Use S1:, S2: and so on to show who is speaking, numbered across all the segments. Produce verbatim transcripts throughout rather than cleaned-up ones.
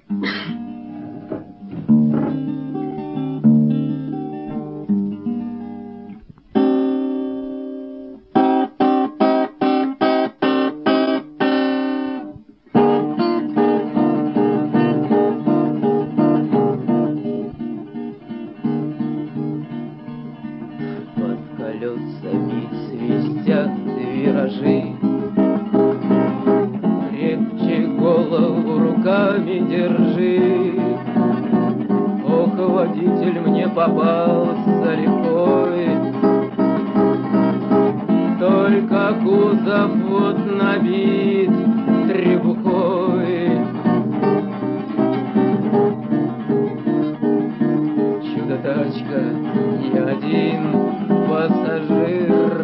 S1: Колесами свистят виражи, крепче голову руками держи. Ох, водитель мне попался лихой, только кузов вот набит требухой. Чудо-тачка, я один пассажир.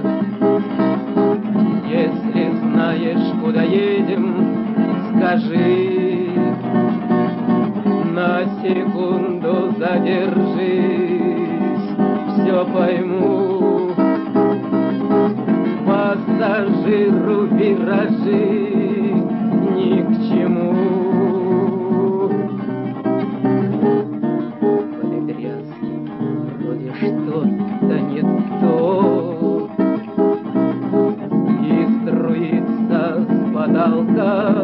S1: Если знаешь, куда едем, скажи. На секунду задержись, все пойму. Пассажиру виражи ни к чему. В этой тряске вроде что-то не то, и струится с потолка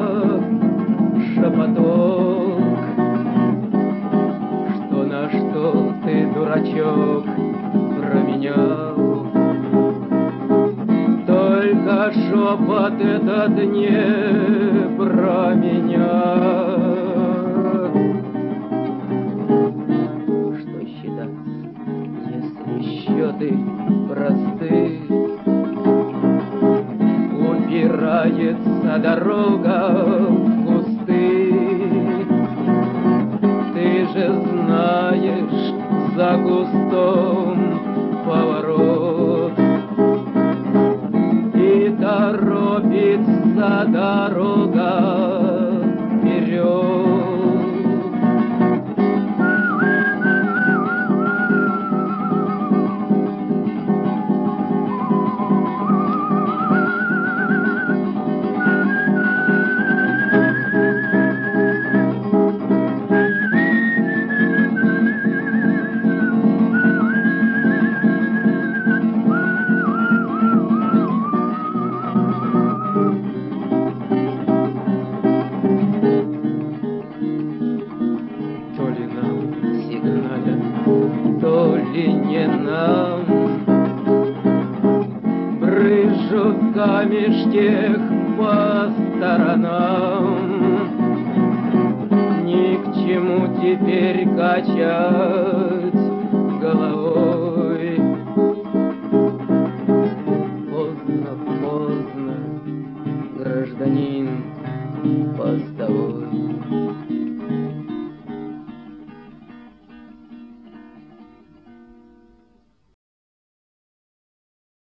S1: шепоток. Что на что ты, дурачок, променял? Только шепот этот не про меня. Что считаться, если счеты просты? Упирается дорога в кусты. Ты же знаешь, за кустом поворот, и торопится дорога вперед. То ли не нам брызжут камешки по сторонам. Ни к чему теперь качать